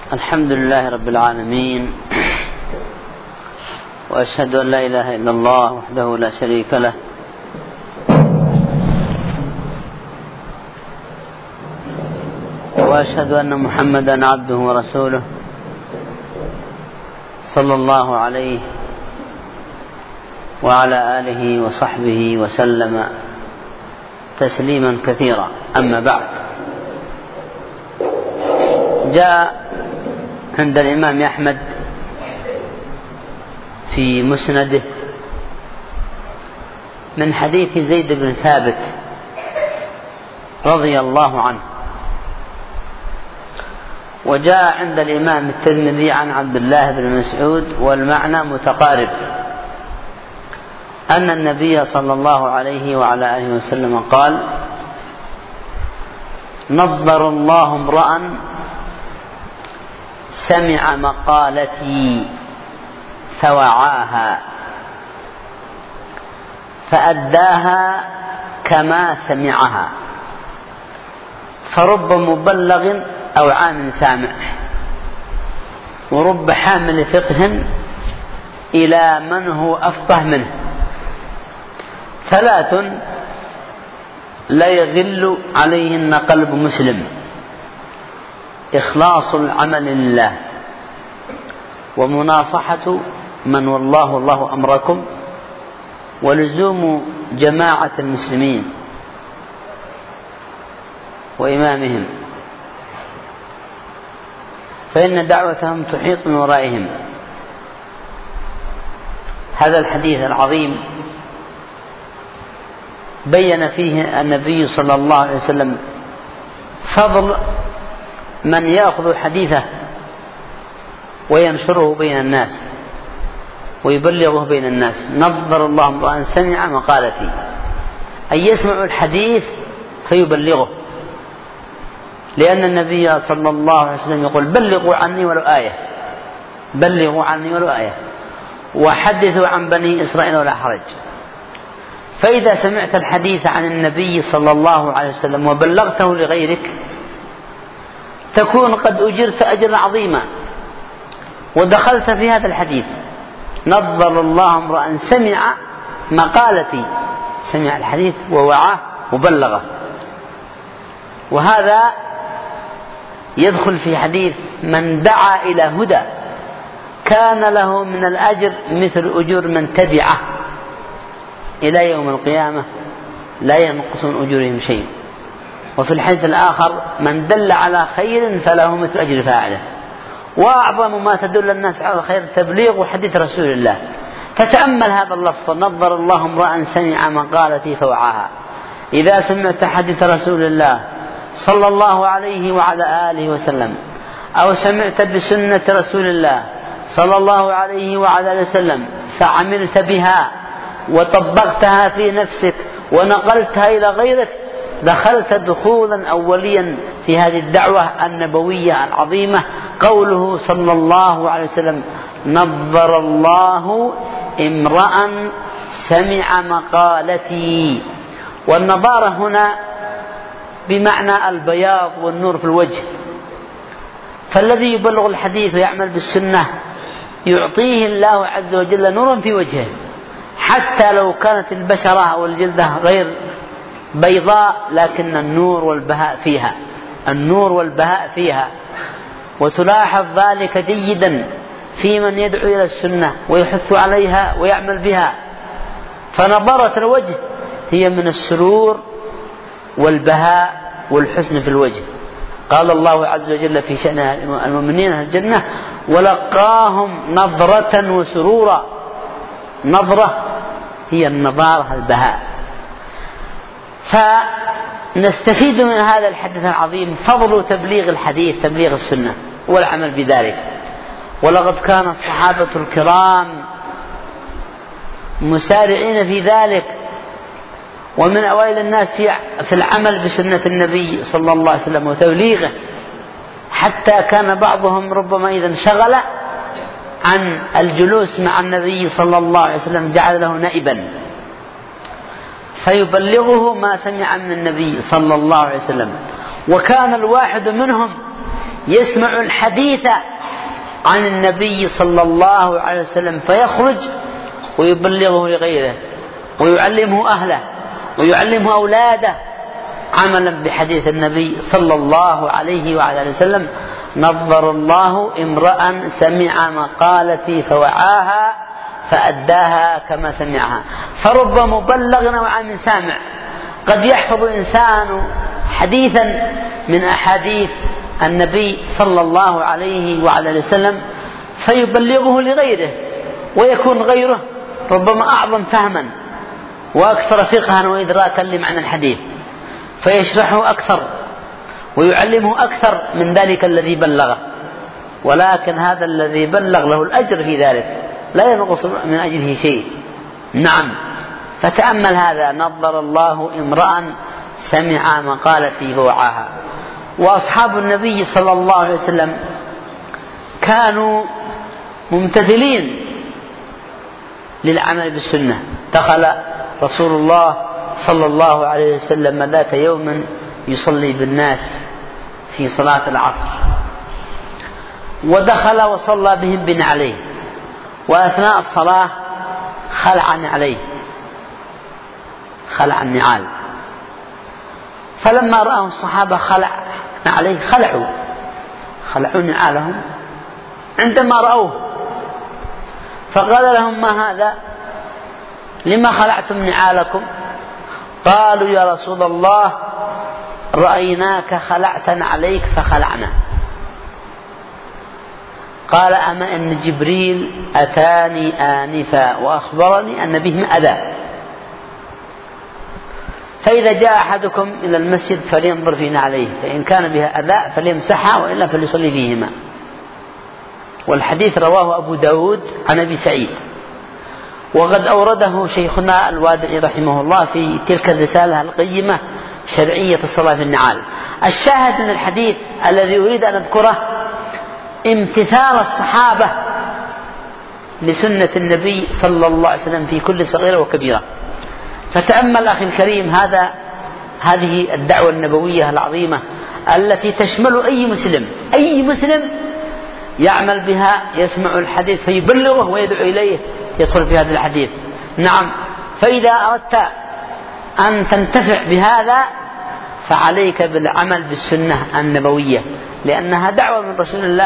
الحمد لله رب العالمين، وأشهد أن لا إله إلا الله وحده لا شريك له، وأشهد أن محمدا عبده ورسوله صلى الله عليه وعلى آله وصحبه وسلم تسليما كثيرا. أما بعد، جاء عند الإمام أحمد في مسنده من حديث زيد بن ثابت رضي الله عنه، وجاء عند الإمام الترمذي عن عبد الله بن مسعود، والمعنى متقارب، أن النبي صلى الله عليه وعلى آله وسلم قال: نظر الله امرأ سمع مقالتي فوعاها فأداها كما سمعها، فرب مبلغ أو عام سامع، ورب حامل فقه إلى من هو أفقه منه. ثلاث لا يغل عليهن قلب مسلم: إخلاص العمل لله، ومناصحة من والله الله أمركم، ولزوم جماعة المسلمين وإمامهم، فإن دعوتهم تحيط من ورائهم. هذا الحديث العظيم بين فيه النبي صلى الله عليه وسلم فضل من يأخذ حديثه وينشره بين الناس ويبلغه بين الناس. نظر الله امرأ سمع مقالتي، أي يسمع الحديث فيبلغه، لأن النبي صلى الله عليه وسلم يقول: بلغوا عني ولو آية، بلغوا عني ولو آية، وحدثوا عن بني إسرائيل ولا حرج. فإذا سمعت الحديث عن النبي صلى الله عليه وسلم وبلغته لغيرك تكون قد أجرت أجرا عظيما ودخلت في هذا الحديث. نظر الله امرأ سمع مقالتي، سمع الحديث ووعاه وبلغه. وهذا يدخل في حديث: من دعا إلى هدى كان له من الأجر مثل أجور من تبعه إلى يوم القيامة لا ينقص من أجورهم شيء. وفي الحديث الآخر: من دل على خير فله مثل أجر فاعله. وأعظم ما تدل الناس على الخير تبليغ حديث رسول الله. فتأمل هذا اللفظ: نظر الله امرأ سمع مقالتي فوعاها. إذا سمعت حديث رسول الله صلى الله عليه وعلى آله وسلم، أو سمعت بسنة رسول الله صلى الله عليه وعلى آله وسلم فعملت بها وطبقتها في نفسك ونقلتها إلى غيرك، دخلت دخولا أوليا في هذه الدعوة النبوية العظيمة. قوله صلى الله عليه وسلم: نظر الله امرأ سمع مقالتي. والنظارة هنا بمعنى البياض والنور في الوجه، فالذي يبلغ الحديث ويعمل بالسنة يعطيه الله عز وجل نورا في وجهه، حتى لو كانت البشرة أو الجلدة غير بيضاء، لكن النور والبهاء فيها، النور والبهاء فيها. وتلاحظ ذلك جيدا في من يدعو إلى السنة ويحث عليها ويعمل بها. فنظرة الوجه هي من السرور والبهاء والحسن في الوجه. قال الله عز وجل في شأن المؤمنين في الجنة: ولقاهم نظرة وسرورا. نظرة هي النظارة، البهاء. فنستفيد من هذا الحديث العظيم فضل تبليغ الحديث، تبليغ السنة والعمل بذلك. ولقد كان الصحابة الكرام مسارعين في ذلك، ومن أوائل الناس في العمل بسنة النبي صلى الله عليه وسلم وتبليغه، حتى كان بعضهم ربما إذا انشغل عن الجلوس مع النبي صلى الله عليه وسلم جعل له نائبا فيبلغه ما سمع من النبي صلى الله عليه وسلم. وكان الواحد منهم يسمع الحديث عن النبي صلى الله عليه وسلم فيخرج ويبلغه لغيره ويعلمه أهله ويعلمه أولاده عملا بحديث النبي صلى الله عليه وعلى وسلم. نظر الله امرأ سمع مقالتي فوعاها فأداها كما سمعها. فرب مبلغ وعام سامع. قد يحفظ إنسان حديثا من أحاديث النبي صلى الله عليه وعلى وسلم فيبلغه لغيره، ويكون غيره ربما أعظم فهما وأكثر فقها وإدراكا لمعنى الحديث فيشرحه أكثر ويعلمه أكثر من ذلك الذي بلغه، ولكن هذا الذي بلغ له الأجر في ذلك لا ينقص من أجره شيء. نعم، فتأمل هذا. نظر الله امرأ سمع مقالتي فوعاها. وأصحاب النبي صلى الله عليه وسلم كانوا ممتثلين للعمل بالسنة. دخل رسول الله صلى الله عليه وسلم ذات يوم يصلي بالناس في صلاة العصر، ودخل وصلى بهم بنعليه، وأثناء الصلاة خلع النعال. فلما رأوا الصحابة خلع عليه خلعوا نعالهم عندما رأوه، فقال لهم: ما هذا؟ لما خلعتم نعالكم؟ قالوا: يا رسول الله رأيناك خلعت عليك فخلعنا. قال: أما إن جبريل أتاني آنفا وأخبرني أن بهم أذى، فإذا جاء أحدكم إلى المسجد فلينظر في نعليه، فإن كان بها أذى فليمسحها وإلا فليصلي فيهما. والحديث رواه أبو داود عن أبي سعيد، وقد أورده شيخنا الوادعي رحمه الله في تلك الرسالة القيمة شرعية الصلاة في النعال. الشاهد من الحديث الذي أريد أن أذكره امتثال الصحابة لسنة النبي صلى الله عليه وسلم في كل صغيرة وكبيرة. فتأمل أخي الكريم هذه الدعوة النبوية العظيمة التي تشمل أي مسلم يعمل بها، يسمع الحديث فيبلغه ويدعو إليه يدخل في هذا الحديث. نعم، فإذا أردت أن تنتفع بهذا فعليك بالعمل بالسنة النبوية، لأنها دعوة من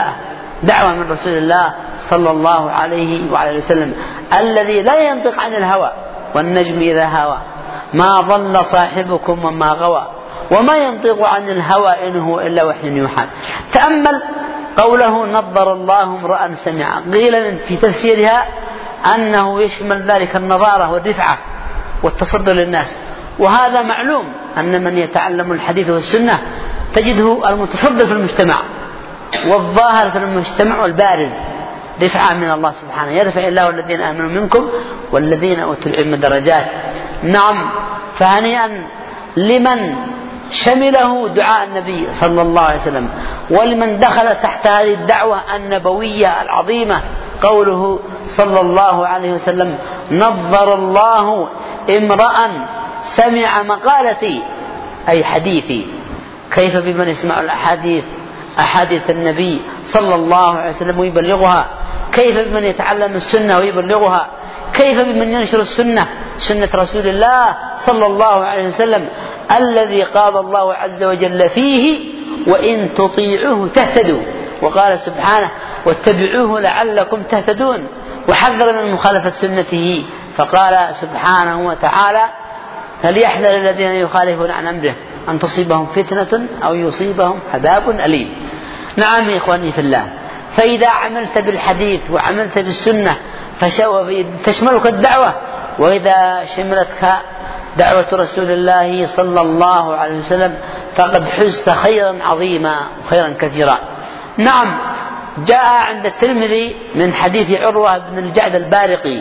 رسول الله صلى الله عليه وعلى وسلم، الذي لا ينطق عن الهوى والنجم إذا هوى ما ضل صاحبكم وما غوى وما ينطق عن الهوى إن هو إلا وحي يوحى. تأمل قوله: نظر الله امرأ سمع. قيل في تفسيرها أنه يشمل ذلك النظارة والرفعة والتصدر للناس، وهذا معلوم أن من يتعلم الحديث والسنة تجده المتصدر في المجتمع والظاهر في المجتمع والبارز، رفعة من الله سبحانه. يرفع الله الذين آمنوا منكم والذين أوتوا العلم درجات. نعم، فهنيئا لمن شمله دعاء النبي صلى الله عليه وسلم، ولمن دخل تحت هذه الدعوة النبوية العظيمة. قوله صلى الله عليه وسلم: نظر الله امرأ سمع مقالتي، أي حديثي. كيف بمن يسمع أحاديث النبي صلى الله عليه وسلم ويبلغها؟ كيف بمن يتعلم السنة ويبلغها؟ كيف بمن ينشر السنة، سنة رسول الله صلى الله عليه وسلم الذي قال الله عز وجل فيه: وإن تطيعوه تهتدوا. وقال سبحانه: واتبعوه لعلكم تهتدون. وحذر من مخالفة سنته فقال سبحانه وتعالى: فليحذر الذين يخالفون عن أمره أن تصيبهم فتنة أو يصيبهم عذاب أليم. نعم يا إخواني في الله، فإذا عملت بالحديث وعملت بالسنة تشملك الدعوة، وإذا شملتك دعوة رسول الله صلى الله عليه وسلم فقد حزت خيرا عظيما وخيرا كثيرا. نعم، جاء عند الترمذي من حديث عروة بن الجعد البارقي،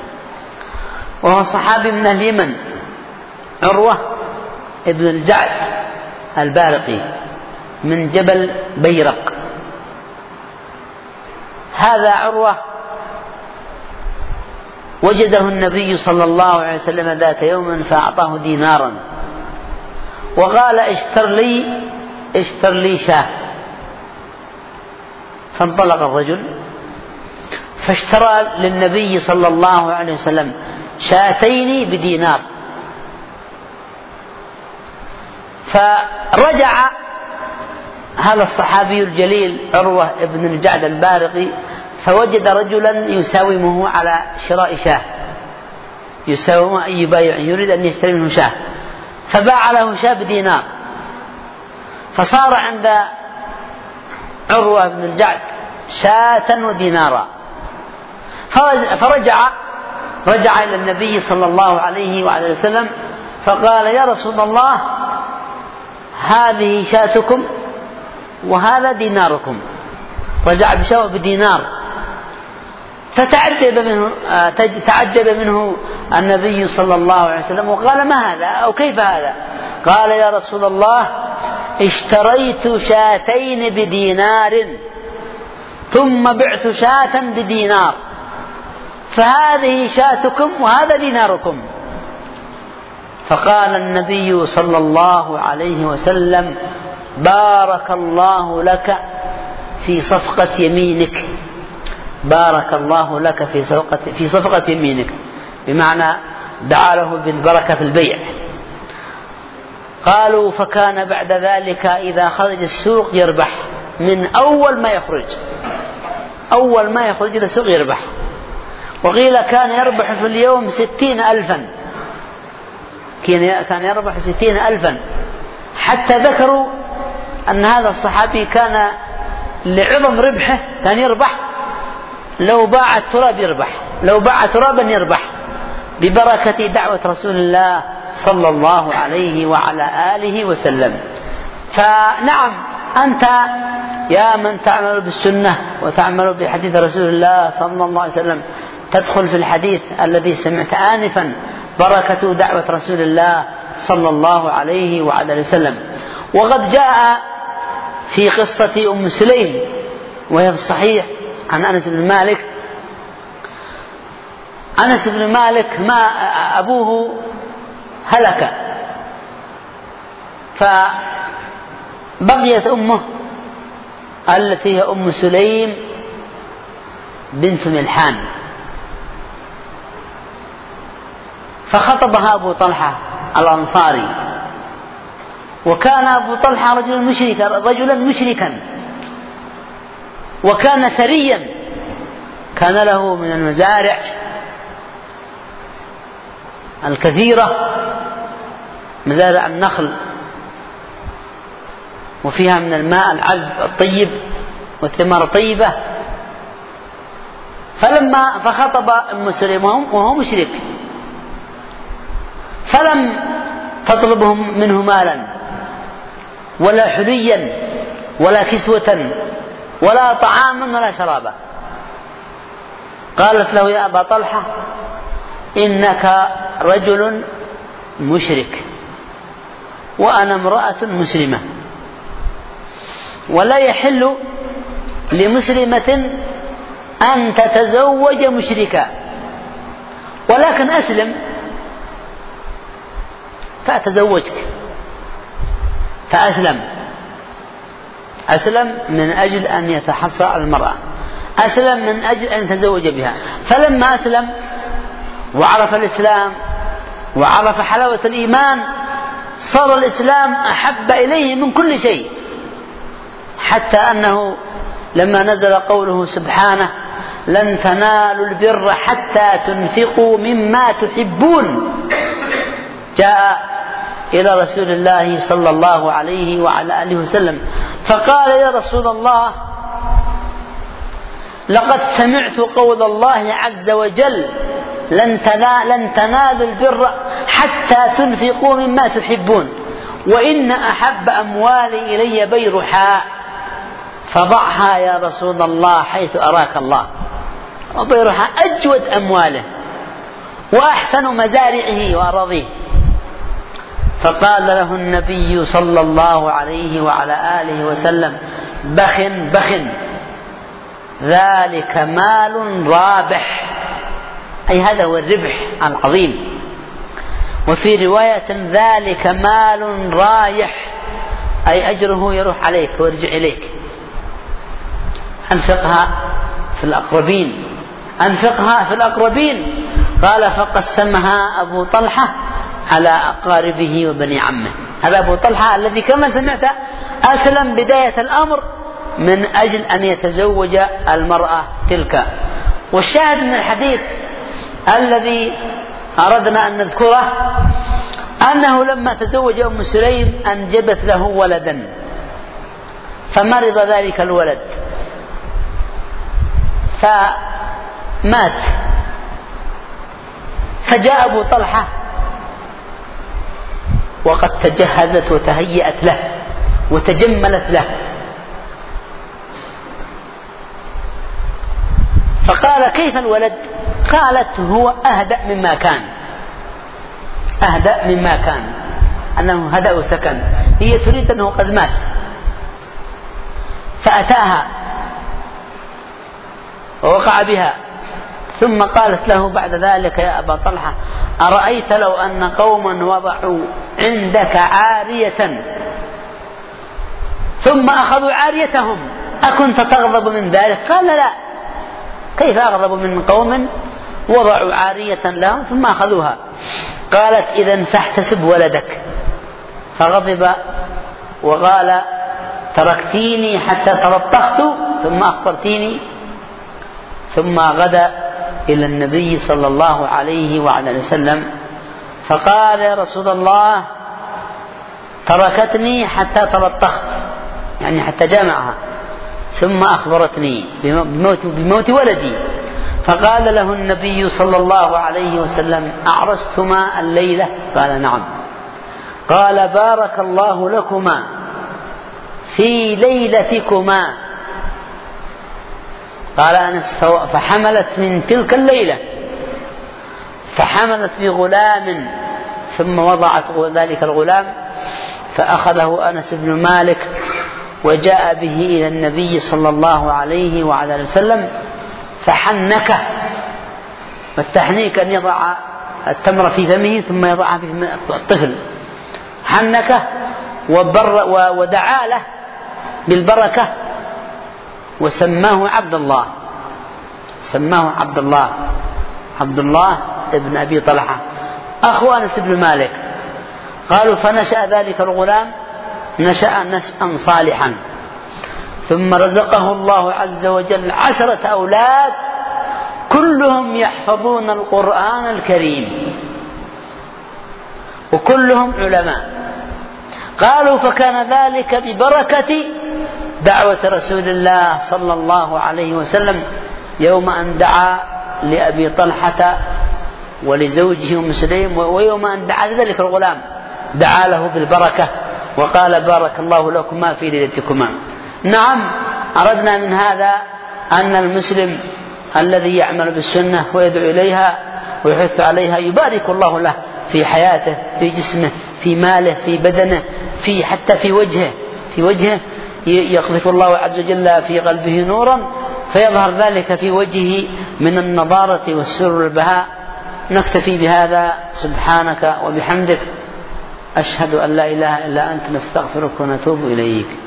وهو صحابي من اليمن، عروة بن الجعد البارقي من جبل بيرق. هذا عروة وجده النبي صلى الله عليه وسلم ذات يوم فأعطاه دينارا وقال: اشتر لي شاة. فانطلق الرجل فاشترى للنبي صلى الله عليه وسلم شاتين بدينار. فرجع هذا الصحابي الجليل عروة بن الجعد البارقي فوجد رجلا يساومه على شراء شاه، يساومه أي بائع يريد أن يشتري منه شاه، فباع له شاه بدينار. فصار عند عروة بن الجعد شاة ودينارا. فرجع إلى النبي صلى الله عليه وعلى وسلم فقال: يا رسول الله، هذه شاتكم وهذا ديناركم. رجع بشاة بدينار. فتعجب منه النبي صلى الله عليه وسلم وقال: ما هذا أو كيف هذا؟ قال: يا رسول الله، اشتريت شاتين بدينار ثم بعت شاة بدينار، فهذه شاتكم وهذا ديناركم. فقال النبي صلى الله عليه وسلم: بارك الله لك في صفقة يمينك، بارك الله لك في صفقة يمينك، بمعنى دعا له بالبركة في البيع. قالوا: فكان بعد ذلك إذا خرج السوق يربح، من أول ما يخرج إلى السوق يربح. وقيل كان يربح في اليوم 60,000، كان يربح 60,000، حتى ذكروا أن هذا الصحابي كان لعظم ربحه كان يربح لو باع التراب يربح، لو باع ترابا يربح، ببركة دعوة رسول الله صلى الله عليه وعلى آله وسلم. فنعم، أنت يا من تعمل بالسنة وتعمل بحديث رسول الله صلى الله عليه وسلم تدخل في الحديث الذي سمعت آنفا، بركة دعوة رسول الله صلى الله عليه وعلى وسلم. وقد جاء في قصة أم سليم وهي في الصحيح عن أنس بن مالك. أنس بن مالك ما أبوه هلك، فبقيت أمه التي هي أم سليم بنت ملحان، فخطبها أبو طلحة الأنصاري. وكان أبو طلحة رجلا مشركا، وكان ثريا، كان له من المزارع الكثيرة، مزارع النخل، وفيها من الماء العذب الطيب والثمار الطيبة. فخطب أم سليم وهو مشرك، فلم تطلبهم منه مالا ولا حليا ولا كسوة ولا طعاما ولا شرابا. قالت له: يا أبا طلحة، إنك رجل مشرك وأنا امرأة مسلمة، ولا يحل لمسلمة أن تتزوج مشركا، ولكن أسلم فأتزوجك. أسلم من أجل أن يتحصى على المرأة، أسلم من أجل أن يتزوج بها. فلما أسلم وعرف الإسلام وعرف حلاوة الإيمان، صار الإسلام أحب إليه من كل شيء، حتى أنه لما نزل قوله سبحانه: لن تنالوا البر حتى تنفقوا مما تحبون، جاء إلى رسول الله صلى الله عليه وعلى آله وسلم فقال: يا رسول الله، لقد سمعت قول الله عز وجل: لن تنالوا البر حتى تنفقوا مما تحبون، وإن أحب أموالي إلي بيرحاء، فضعها يا رسول الله حيث أراك الله. وبيرحاء أجود أمواله وأحسن مزارعه وأراضيه. فقال له النبي صلى الله عليه وعلى آله وسلم: بخ بخ، ذلك مال رابح، أي هذا هو الربح العظيم. وفي رواية: ذلك مال رايح، أي أجره يروح عليك ويرجع إليك. أنفقها في الأقربين، أنفقها في الأقربين. قال فقسمها أبو طلحة على أقاربه وبني عمه. هذا أبو طلحة الذي كما سمعت أسلم بداية الأمر من أجل أن يتزوج المرأة تلك. والشاهد من الحديث الذي أردنا أن نذكره أنه لما تزوج أم سليم أنجبت له ولدا، فمرض ذلك الولد فمات، فجاء أبو طلحة وقد تجهزت وتهيأت له وتجملت له، فقال كيف الولد؟ قالت هو أهدأ مما كان، أهدأ مما كان، أنه هدأ وسكن، هي تريد أنه قد مات. فأتاها ووقع بها، ثم قالت له بعد ذلك يا أبا طلحة أرأيت لو أن قوما وضعوا عندك عارية ثم أخذوا عاريتهم أكنت تغضب من ذلك؟ قال لا، كيف أغضب من قوم وضعوا عارية لهم ثم أخذوها؟ قالت إذن فاحتسب ولدك. فغضب وقال تركتيني حتى تلطخت ثم أخبرتيني. ثم غدا إلى النبي صلى الله عليه وعلى وسلم فقال يا رسول الله تركتني حتى تلطخت، يعني حتى جامعها، ثم أخبرتني بموت ولدي. فقال له النبي صلى الله عليه وسلم أعرستما الليلة؟ قال نعم. قال بارك الله لكما في ليلتكما. قال أنس فحملت من تلك الليلة، فحملت بغلام ثم وضعت ذلك الغلام، فأخذه أنس بن مالك وجاء به إلى النبي صلى الله عليه وعلى وسلم فحنكه. والتحنيك أن يضع التمر في فمه ثم يضعها في فم الطفل، حنكه ودعا له بالبركة وسماه عبد الله، سماه عبد الله، عبد الله ابن أبي طلحة أخو أنس بن مالك. قالوا فنشأ ذلك الغلام نشأ نشأ صالحا، ثم رزقه الله عز وجل 10 أولاد كلهم يحفظون القرآن الكريم وكلهم علماء. قالوا فكان ذلك ببركة دعوة رسول الله صلى الله عليه وسلم يوم أن دعا لأبي طلحة ولزوجه أم سليم، ويوم أن دعا لذلك الغلام دعا له بالبركة وقال بارك الله لكما في ليلتكما. نعم، أردنا من هذا أن المسلم الذي يعمل بالسنة ويدعو إليها ويحث عليها يبارك الله له في حياته، في جسمه، في ماله، في بدنه، حتى في وجهه يقذف الله عز وجل في قلبه نورا فيظهر ذلك في وجهه من النضارة والسرور والبهاء. نكتفي بهذا، سبحانك وبحمدك أشهد أن لا إله إلا أنت، نستغفرك ونتوب إليك.